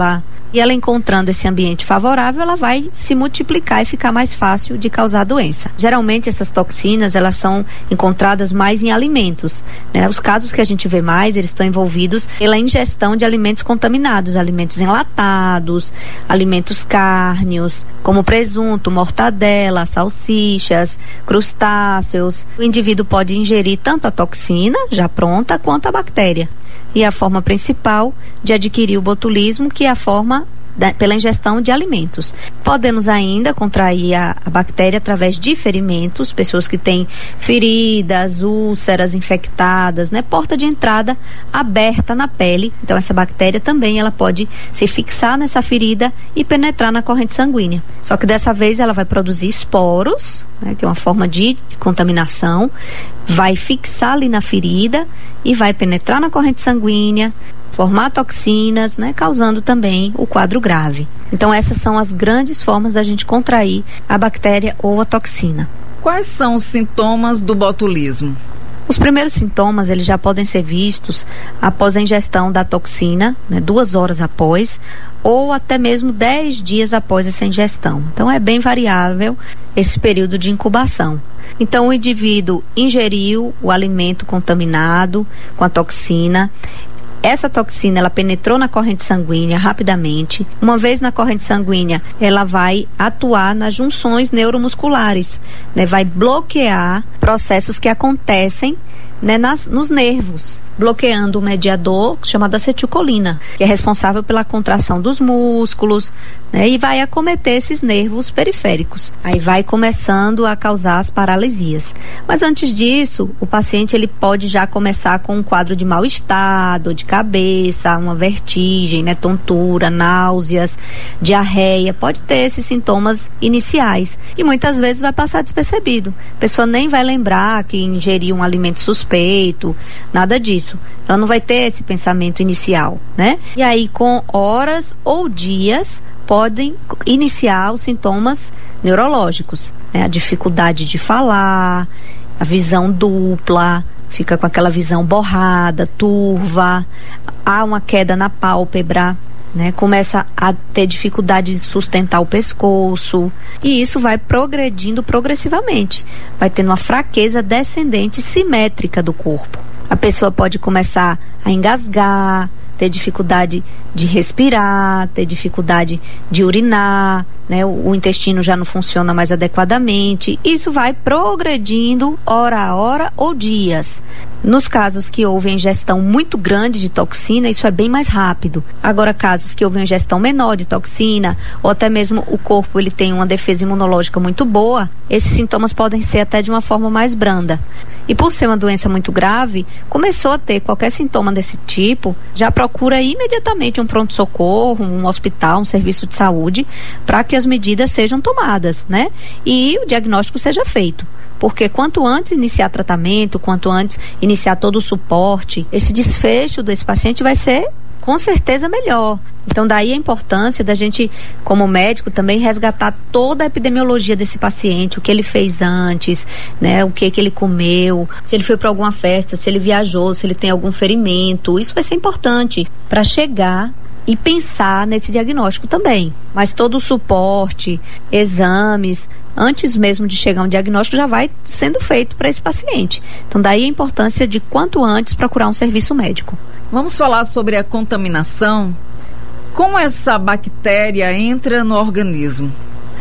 E ela encontrando esse ambiente favorável, ela vai se multiplicar e ficar mais fácil de causar doença. Geralmente essas toxinas, elas são encontradas mais em alimentos, né? Os casos que a gente vê mais, eles estão envolvidos pela ingestão de alimentos contaminados, alimentos enlatados, alimentos cárneos, como presunto, mortadela, salsichas, crustáceos. O indivíduo pode ingerir tanto a toxina, já pronta, quanto a bactéria. E a forma principal de adquirir o botulismo, que é a forma da, pela ingestão de alimentos. Podemos ainda contrair a, a bactéria através de ferimentos, pessoas que têm feridas, úlceras infectadas, né? Porta de entrada aberta na pele. Então essa bactéria também ela pode se fixar nessa ferida e penetrar na corrente sanguínea. Só que dessa vez ela vai produzir esporos, né? Que é uma forma de contaminação, vai fixar ali na ferida e vai penetrar na corrente sanguínea, formar toxinas, né, causando também o quadro grave. Então essas são as grandes formas da gente contrair a bactéria ou a toxina. Quais são os sintomas do botulismo? Os primeiros sintomas, eles já podem ser vistos após a ingestão da toxina, né, duas horas após, ou até mesmo dez dias após essa ingestão. Então é bem variável esse período de incubação. Então o indivíduo ingeriu o alimento contaminado com a toxina. Essa toxina, ela penetrou na corrente sanguínea rapidamente. Uma vez na corrente sanguínea, ela vai atuar nas junções neuromusculares, né? Vai bloquear processos que acontecem, né, nas, nos nervos, bloqueando o mediador chamado acetilcolina, que é responsável pela contração dos músculos, né, e vai acometer esses nervos periféricos. Aí vai começando a causar as paralisias. Mas antes disso, o paciente ele pode já começar com um quadro de mal-estar, dor de cabeça, uma vertigem, né, tontura, náuseas, diarreia. Pode ter esses sintomas iniciais e muitas vezes vai passar despercebido. A pessoa nem vai lembrar que ingeriu um alimento suspeito, nada disso. Ela não vai ter esse pensamento inicial, né? E aí, com horas ou dias, podem iniciar os sintomas neurológicos, né? A dificuldade de falar, a visão dupla, fica com aquela visão borrada, turva, há uma queda na pálpebra, né? Começa a ter dificuldade de sustentar o pescoço, e isso vai progredindo progressivamente, vai tendo uma fraqueza descendente simétrica do corpo. A pessoa pode começar a engasgar, ter dificuldade de respirar, ter dificuldade de urinar, né? O, o intestino já não funciona mais adequadamente. Isso vai progredindo hora a hora ou dias. Nos casos que houve ingestão muito grande de toxina, isso é bem mais rápido. Agora, casos que houve ingestão menor de toxina, ou até mesmo o corpo ele tem uma defesa imunológica muito boa, esses sintomas podem ser até de uma forma mais branda. E por ser uma doença muito grave, começou a ter qualquer sintoma desse tipo, já procura imediatamente um pronto-socorro, um hospital, um serviço de saúde, para que as medidas sejam tomadas, né? E o diagnóstico seja feito. Porque quanto antes iniciar tratamento, quanto antes iniciar todo o suporte, esse desfecho desse paciente vai ser com certeza melhor. Então daí a importância da gente, como médico, também resgatar toda a epidemiologia desse paciente, o que ele fez antes, né, o que que ele comeu, se ele foi para alguma festa, se ele viajou, se ele tem algum ferimento. Isso vai ser importante para chegar e pensar nesse diagnóstico também. Mas todo o suporte, exames, antes mesmo de chegar um diagnóstico, já vai sendo feito para esse paciente. Então daí a importância de quanto antes procurar um serviço médico. Vamos falar sobre a contaminação. Como essa bactéria entra no organismo?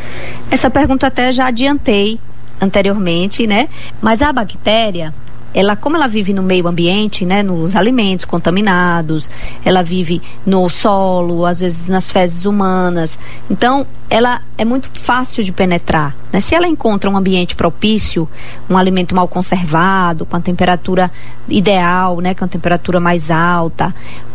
Essa pergunta até já adiantei anteriormente, né? Mas a bactéria, ela, como ela vive no meio ambiente, né, nos alimentos contaminados, ela vive no solo, às vezes nas fezes humanas, então ela é muito fácil de penetrar, né? Se ela encontra um ambiente propício, um alimento mal conservado, com a temperatura ideal, né, com a temperatura mais alta,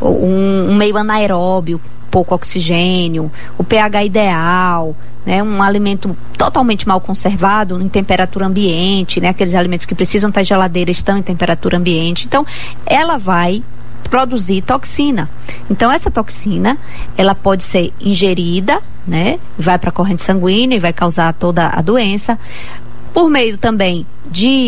um, um meio anaeróbio, pouco oxigênio, o pH ideal, né, um alimento totalmente mal conservado em temperatura ambiente, né, aqueles alimentos que precisam estar em geladeira estão em temperatura ambiente, então ela vai produzir toxina. Então essa toxina, ela pode ser ingerida, né, vai para a corrente sanguínea e vai causar toda a doença, por meio também de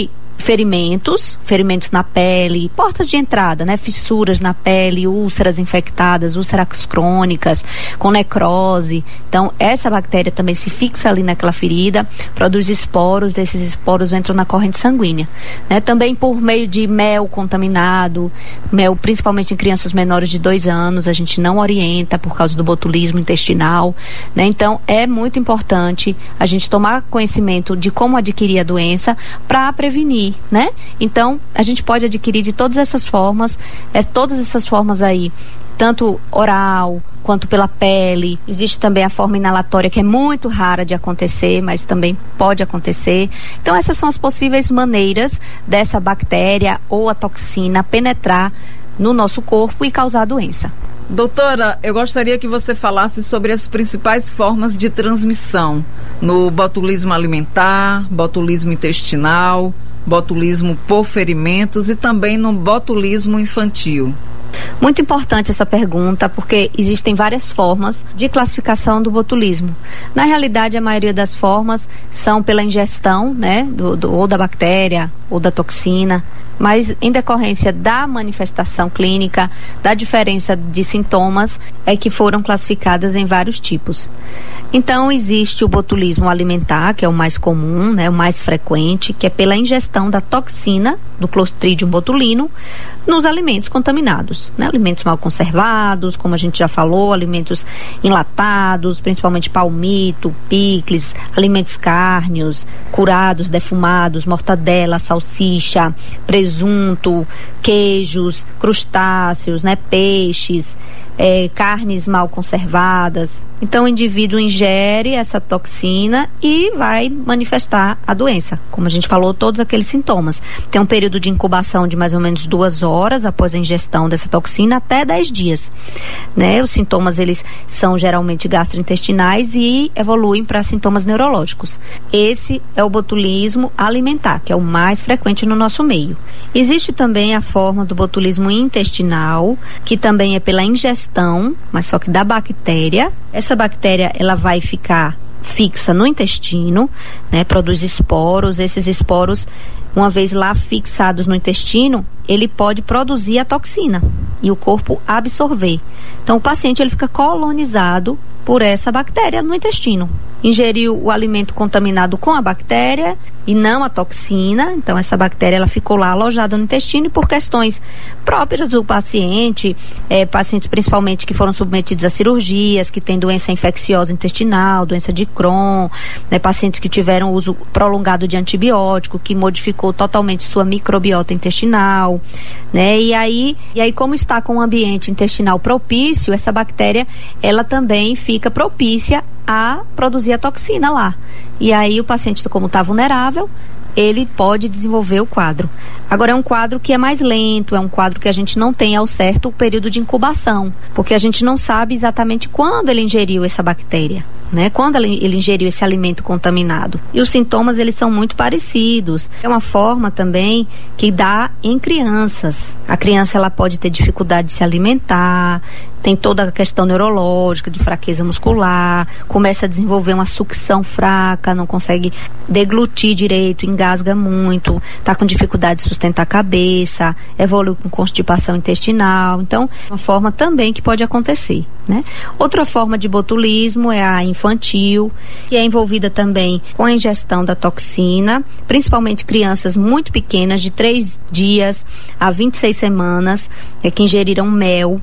ferimentos, ferimentos na pele, portas de entrada, né? Fissuras na pele, úlceras infectadas, úlceras crônicas, com necrose. Então, essa bactéria também se fixa ali naquela ferida, produz esporos, esses esporos entram na corrente sanguínea, né? Também por meio de mel contaminado, mel principalmente em crianças menores de dois anos, a gente não orienta por causa do botulismo intestinal, né? Então, é muito importante a gente tomar conhecimento de como adquirir a doença para prevenir, né? Então, a gente pode adquirir de todas essas formas, é, todas essas formas aí, tanto oral quanto pela pele. Existe também a forma inalatória, que é muito rara de acontecer, mas também pode acontecer. Então, essas são as possíveis maneiras dessa bactéria ou a toxina penetrar no nosso corpo e causar a doença. Doutora, eu gostaria que você falasse sobre as principais formas de transmissão no botulismo alimentar, botulismo intestinal, botulismo por ferimentos e também no botulismo infantil. Muito importante essa pergunta, porque existem várias formas de classificação do botulismo. Na realidade, a maioria das formas são pela ingestão, né, do, do, ou da bactéria ou da toxina, mas em decorrência da manifestação clínica, da diferença de sintomas, é que foram classificadas em vários tipos. Então, existe o botulismo alimentar, que é o mais comum, né, o mais frequente, que é pela ingestão da toxina, do Clostridium botulino, nos alimentos contaminados, né? Alimentos mal conservados, como a gente já falou, alimentos enlatados, principalmente palmito, picles, alimentos cárneos, curados, defumados, mortadela, salsicha, presunto, queijos, crustáceos, né? Peixes, é, carnes mal conservadas. Então o indivíduo ingere essa toxina e vai manifestar a doença. Como a gente falou, todos aqueles sintomas. Tem um período de incubação de mais ou menos duas horas após a ingestão dessa toxina, até dez dias. Né? Os sintomas, eles são geralmente gastrointestinais e evoluem para sintomas neurológicos. Esse é o botulismo alimentar, que é o mais frequente no nosso meio. Existe também a forma do botulismo intestinal, que também é pela ingestão, mas só que da bactéria. Essa bactéria, ela vai ficar fixa no intestino, né? Produz esporos. Esses esporos, uma vez lá fixados no intestino, ele pode produzir a toxina e o corpo absorver. Então, o paciente, ele fica colonizado por essa bactéria no intestino. Ingeriu o alimento contaminado com a bactéria e não a toxina, então essa bactéria, ela ficou lá alojada no intestino, e por questões próprias do paciente, é, pacientes principalmente que foram submetidos a cirurgias, que têm doença infecciosa intestinal, doença de Crohn, né, pacientes que tiveram uso prolongado de antibiótico, que modificou totalmente sua microbiota intestinal, né, e aí, e aí como está com um ambiente intestinal propício, essa bactéria, ela também fica propícia a produzir a toxina lá. E aí o paciente, como está vulnerável, ele pode desenvolver o quadro. Agora, é um quadro que é mais lento, é um quadro que a gente não tem ao certo o período de incubação, porque a gente não sabe exatamente quando ele ingeriu essa bactéria, né? Quando ele, ele ingeriu esse alimento contaminado. E os sintomas, eles são muito parecidos. É uma forma também que dá em crianças. A criança, ela pode ter dificuldade de se alimentar, tem toda a questão neurológica, de fraqueza muscular, começa a desenvolver uma sucção fraca, não consegue deglutir direito, engasga muito, tá com dificuldade de sustentar a cabeça, evolui com constipação intestinal. Então, uma forma também que pode acontecer, né? Outra forma de botulismo é a infantil, que é envolvida também com a ingestão da toxina, principalmente crianças muito pequenas, de três dias a vinte e seis semanas, é, que ingeriram mel.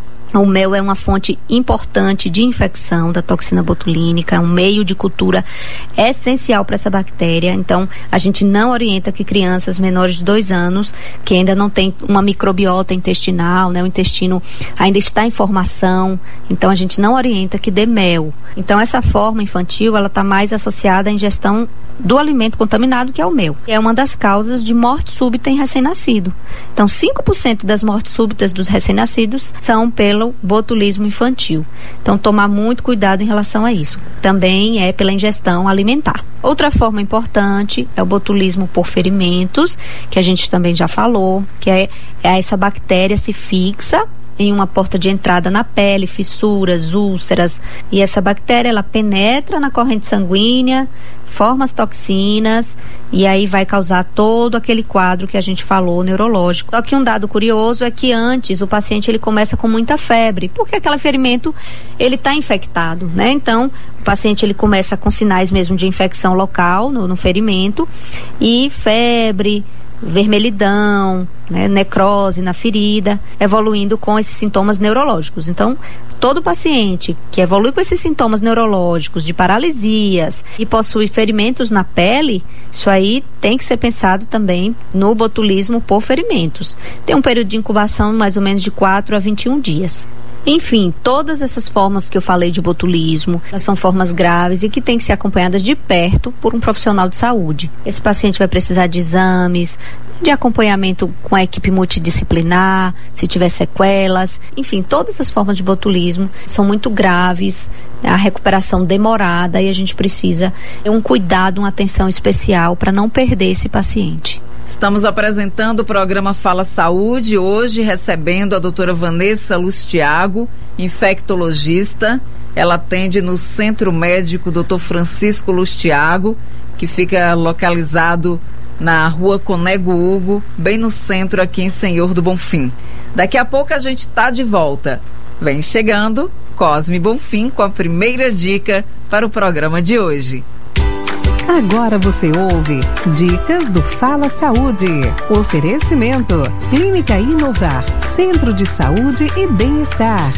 O mel é uma fonte importante de infecção da toxina botulínica, é um meio de cultura essencial para essa bactéria. Então, a gente não orienta que crianças menores de dois anos, que ainda não têm uma microbiota intestinal, né, o intestino ainda está em formação, então a gente não orienta que dê mel. Então, essa forma infantil, ela está mais associada à ingestão do alimento contaminado, que é o mel. É uma das causas de morte súbita em recém-nascido. Então, cinco por cento das mortes súbitas dos recém-nascidos são pelo botulismo infantil. Então, tomar muito cuidado em relação a isso. Também é pela ingestão alimentar. Outra forma importante é o botulismo por ferimentos, que a gente também já falou, que é, é essa bactéria se fixa em uma porta de entrada na pele, fissuras, úlceras, e essa bactéria ela penetra na corrente sanguínea, forma as toxinas e aí vai causar todo aquele quadro que a gente falou, neurológico. Só que um dado curioso é que antes o paciente ele começa com muita febre, porque aquele ferimento ele está infectado, né? Então o paciente ele começa com sinais mesmo de infecção local no, no ferimento e febre, vermelhidão, né, necrose na ferida, evoluindo com esses sintomas neurológicos. Então, todo paciente que evolui com esses sintomas neurológicos, de paralisias e possui ferimentos na pele, isso aí tem que ser pensado também no botulismo por ferimentos. Tem um período de incubação mais ou menos de quatro a vinte e um dias. Enfim, todas essas formas que eu falei de botulismo, elas são formas graves e que têm que ser acompanhadas de perto por um profissional de saúde. Esse paciente vai precisar de exames, de acompanhamento com a equipe multidisciplinar, se tiver sequelas, enfim, todas as formas de botulismo são muito graves, a recuperação demorada e a gente precisa ter um cuidado, uma atenção especial para não perder esse paciente. Estamos apresentando o programa Fala Saúde, hoje recebendo a doutora Vanessa Lustiago, infectologista. Ela atende no Centro Médico doutor Francisco Lustiago, que fica localizado na rua Conego Hugo, bem no centro aqui em Senhor do Bonfim. Daqui a pouco a gente está de volta. Vem chegando Cosme Bonfim com a primeira dica para o programa de hoje. Agora você ouve Dicas do Fala Saúde. Oferecimento Clínica Inovar, Centro de Saúde e Bem-Estar.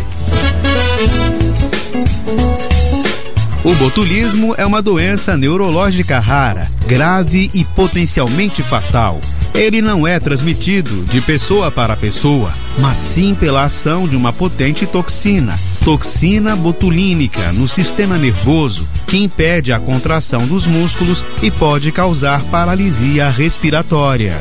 O botulismo é uma doença neurológica rara, grave e potencialmente fatal. Ele não é transmitido de pessoa para pessoa, mas sim pela ação de uma potente toxina, toxina botulínica, no sistema nervoso, que impede a contração dos músculos e pode causar paralisia respiratória.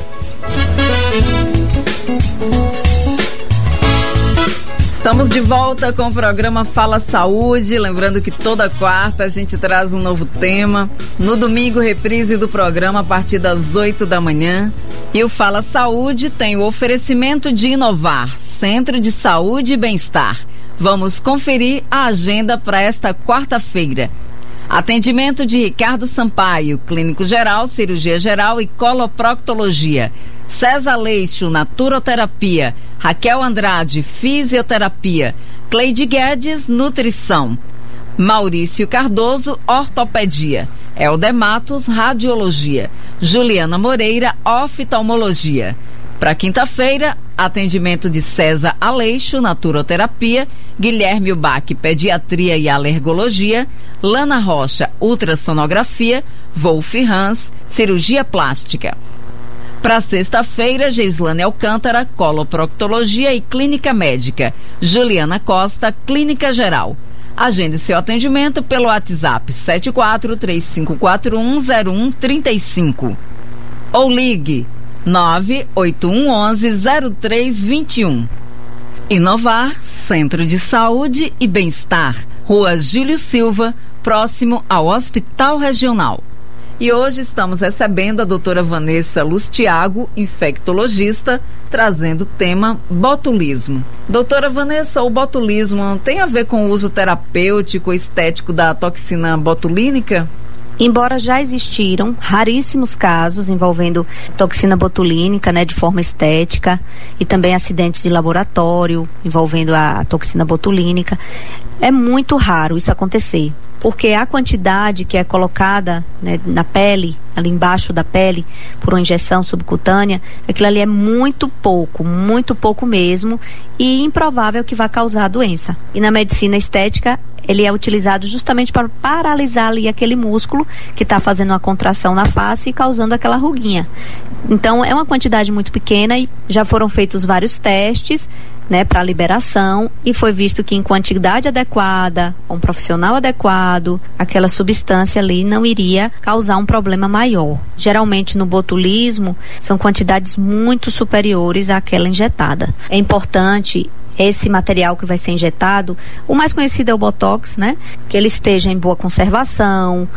Estamos de volta com o programa Fala Saúde, lembrando que toda quarta a gente traz um novo tema. No domingo, reprise do programa a partir das oito da manhã. E o Fala Saúde tem o oferecimento de Inovar, Centro de Saúde e Bem-Estar. Vamos conferir a agenda para esta quarta-feira. Atendimento de Ricardo Sampaio, clínico geral, cirurgia geral e coloproctologia. César Leixo, naturoterapia. Raquel Andrade, fisioterapia. Cleide Guedes, nutrição. Maurício Cardoso, ortopedia. Helder Matos, radiologia. Juliana Moreira, oftalmologia. Para quinta-feira, atendimento de César Aleixo, naturoterapia, Guilherme Ubach, pediatria e alergologia, Lana Rocha, ultrassonografia, Wolf Hans, cirurgia plástica. Para sexta-feira, Geislane Alcântara, coloproctologia e clínica médica, Juliana Costa, clínica geral. Agende seu atendimento pelo WhatsApp sete quatro três cinco quatro um zero um três cinco ou ligue nove oito um um um zero três dois um. Inovar, Centro de Saúde e Bem-Estar, Rua Júlio Silva, próximo ao Hospital Regional. E hoje estamos recebendo a doutora Vanessa Lustiago, infectologista, trazendo o tema botulismo. Doutora Vanessa, o botulismo tem a ver com o uso terapêutico, estético da toxina botulínica? Embora já existiram raríssimos casos envolvendo toxina botulínica, né, de forma estética, e também acidentes de laboratório envolvendo a toxina botulínica, é muito raro isso acontecer, porque a quantidade que é colocada, né, na pele, ali embaixo da pele, por uma injeção subcutânea, aquilo ali é muito pouco, muito pouco mesmo, e improvável que vá causar a doença. E na medicina estética, ele é utilizado justamente para paralisar ali aquele músculo que está fazendo uma contração na face e causando aquela ruguinha. Então é uma quantidade muito pequena e já foram feitos vários testes, né, para liberação, e foi visto que em quantidade adequada, com um profissional adequado, aquela substância ali não iria causar um problema maior. Geralmente no botulismo são quantidades muito superiores àquela injetada. É importante esse material que vai ser injetado, o mais conhecido é o Botox, né? Que ele esteja em boa conservação,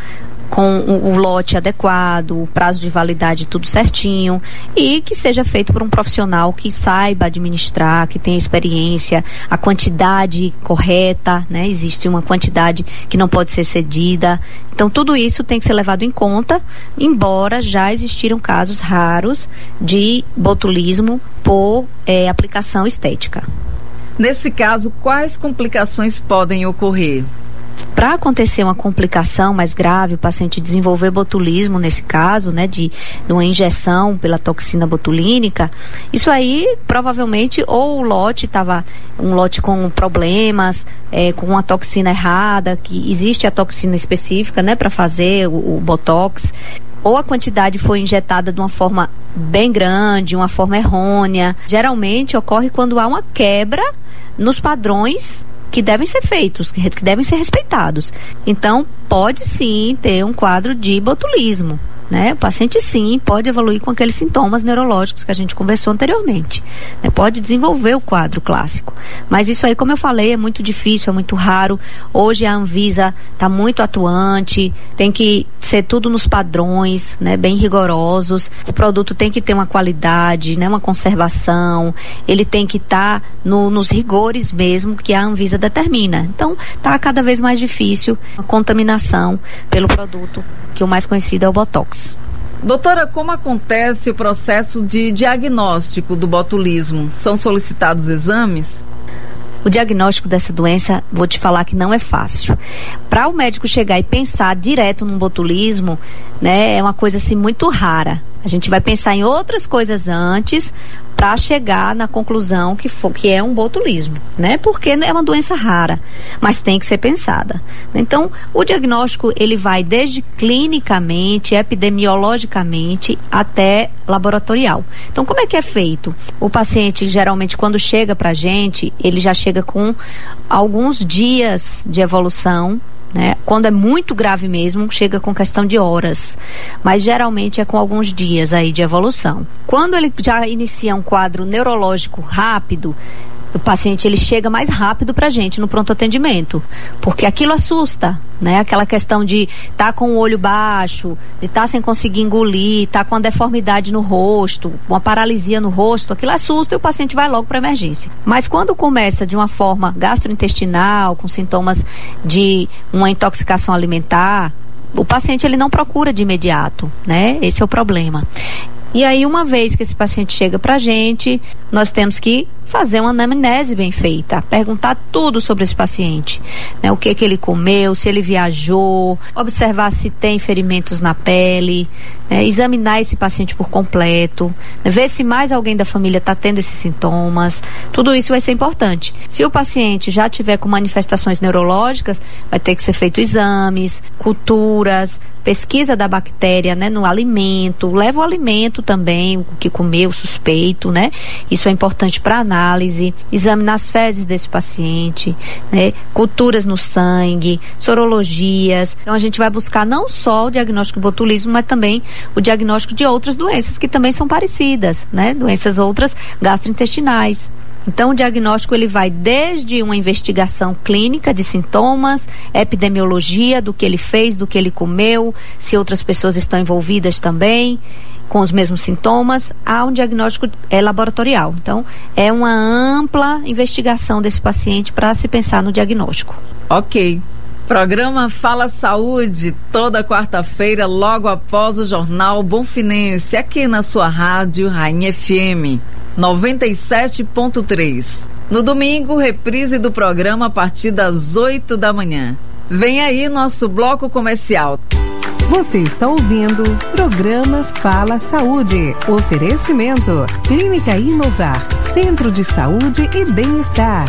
com o, o lote adequado, o prazo de validade tudo certinho, e que seja feito por um profissional que saiba administrar, que tenha experiência, a quantidade correta, né? Existe uma quantidade que não pode ser cedida. Então tudo isso tem que ser levado em conta, embora já existiram casos raros de botulismo por é, aplicação estética. Nesse caso, quais complicações podem ocorrer? Para acontecer uma complicação mais grave, o paciente desenvolver botulismo, nesse caso, né, de, de uma injeção pela toxina botulínica, isso aí provavelmente ou o lote estava um lote com problemas, é, com uma toxina errada, que existe a toxina específica, né, para fazer o, o botox, ou a quantidade foi injetada de uma forma bem grande, uma forma errônea. Geralmente ocorre quando há uma quebra nos padrões que devem ser feitos, que devem ser respeitados. Então, pode sim ter um quadro de botulismo, né? O paciente sim pode evoluir com aqueles sintomas neurológicos que a gente conversou anteriormente, né? Pode desenvolver o quadro clássico, mas isso aí, como eu falei, é muito difícil, é muito raro. Hoje a Anvisa está muito atuante, tem que ser tudo nos padrões, né, bem rigorosos. O produto tem que ter uma qualidade, né, uma conservação, ele tem que estar tá no, nos rigores mesmo que a Anvisa determina. Então está cada vez mais difícil a contaminação pelo produto, que o mais conhecido é o Botox. Doutora, como acontece o processo de diagnóstico do botulismo? São solicitados exames? O diagnóstico dessa doença, vou te falar que não é fácil. Para o médico chegar e pensar direto num botulismo, né, é uma coisa assim muito rara. A gente vai pensar em outras coisas antes para chegar na conclusão que, for, que é um botulismo, né? Porque é uma doença rara, mas tem que ser pensada. Então, o diagnóstico, ele vai desde clinicamente, epidemiologicamente, até laboratorial. Então, como é que é feito? O paciente, geralmente, quando chega pra gente, ele já chega com alguns dias de evolução, né? Quando é muito grave mesmo, chega com questão de horas, mas geralmente é com alguns dias aí de evolução. Quando ele já inicia um quadro neurológico rápido, o paciente ele chega mais rápido pra gente no pronto atendimento, porque aquilo assusta, né? Aquela questão de estar tá com o olho baixo, de estar tá sem conseguir engolir, estar tá com uma deformidade no rosto, uma paralisia no rosto, aquilo assusta e o paciente vai logo para emergência. Mas quando começa de uma forma gastrointestinal, com sintomas de uma intoxicação alimentar, o paciente ele não procura de imediato, né? Esse é o problema. E aí, uma vez que esse paciente chega pra gente, nós temos que fazer uma anamnese bem feita, perguntar tudo sobre esse paciente, né? O que que ele comeu, se ele viajou, observar se tem ferimentos na pele, né? Examinar esse paciente por completo, né? Ver se mais alguém da família está tendo esses sintomas. Tudo isso vai ser importante. Se o paciente já tiver com manifestações neurológicas, vai ter que ser feito exames, culturas, pesquisa da bactéria, né, no alimento, leva o alimento também, o que comeu, suspeito, né? Isso é importante para análise, examinar as fezes desse paciente, né? Culturas no sangue, sorologias. Então a gente vai buscar não só o diagnóstico do botulismo, mas também o diagnóstico de outras doenças que também são parecidas, né? Doenças outras gastrointestinais. Então, o diagnóstico ele vai desde uma investigação clínica de sintomas, epidemiologia do que ele fez, do que ele comeu, se outras pessoas estão envolvidas também com os mesmos sintomas, a um diagnóstico é, laboratorial. Então, é uma ampla investigação desse paciente para se pensar no diagnóstico. Ok. Programa Fala Saúde, toda quarta-feira, logo após o Jornal Bonfinense, aqui na sua rádio Rainha F M noventa e sete ponto três. No domingo, reprise do programa a partir das oito da manhã. Vem aí nosso bloco comercial. Você está ouvindo Programa Fala Saúde. Oferecimento Clínica Inovar, Centro de Saúde e Bem-Estar.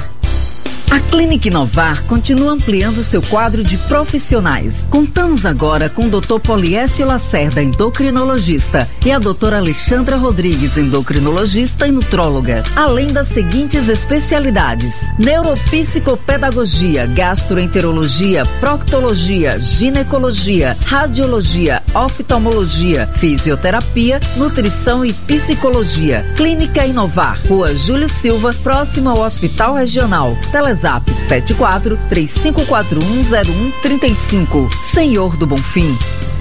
A Clínica Inovar continua ampliando seu quadro de profissionais. Contamos agora com o doutor Poliécio Lacerda, endocrinologista, e a doutora Alexandra Rodrigues, endocrinologista e nutróloga, além das seguintes especialidades: neuropsicopedagogia, gastroenterologia, proctologia, ginecologia, radiologia, oftalmologia, fisioterapia, nutrição e psicologia. Clínica Inovar, Rua Júlio Silva, próximo ao Hospital Regional. Telezap sete quatro três cinco quatro um zero um três cinco. Senhor do Bonfim.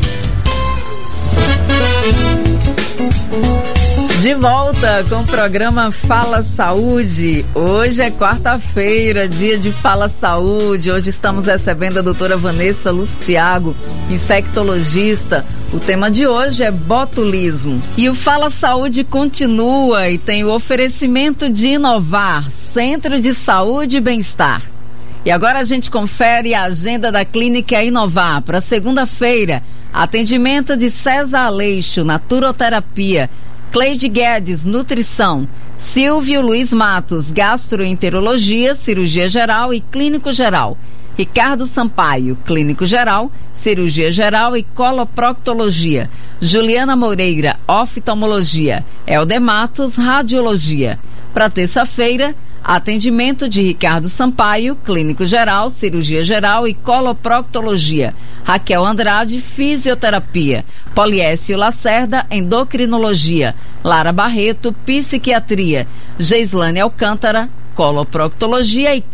De volta com o programa Fala Saúde. Hoje é quarta-feira, dia de Fala Saúde. Hoje estamos recebendo a doutora Vanessa Luz Thiago, infectologista. O tema de hoje é botulismo. E o Fala Saúde continua e tem o oferecimento de Inovar, Centro de Saúde e Bem-Estar. E agora a gente confere a agenda da Clínica Inovar para segunda-feira. Atendimento de César Aleixo, Naturoterapia. Cleide Guedes, Nutrição. Silvio Luiz Matos, Gastroenterologia, Cirurgia Geral e Clínico Geral. Ricardo Sampaio, Clínico Geral, Cirurgia Geral e Coloproctologia. Juliana Moreira, Oftalmologia. Helder Matos, Radiologia. Para terça-feira, atendimento de Ricardo Sampaio, Clínico Geral, Cirurgia Geral e Coloproctologia. Raquel Andrade, Fisioterapia. Poliécio Lacerda, Endocrinologia. Lara Barreto, Psiquiatria. Geislane Alcântara, Coloproctologia e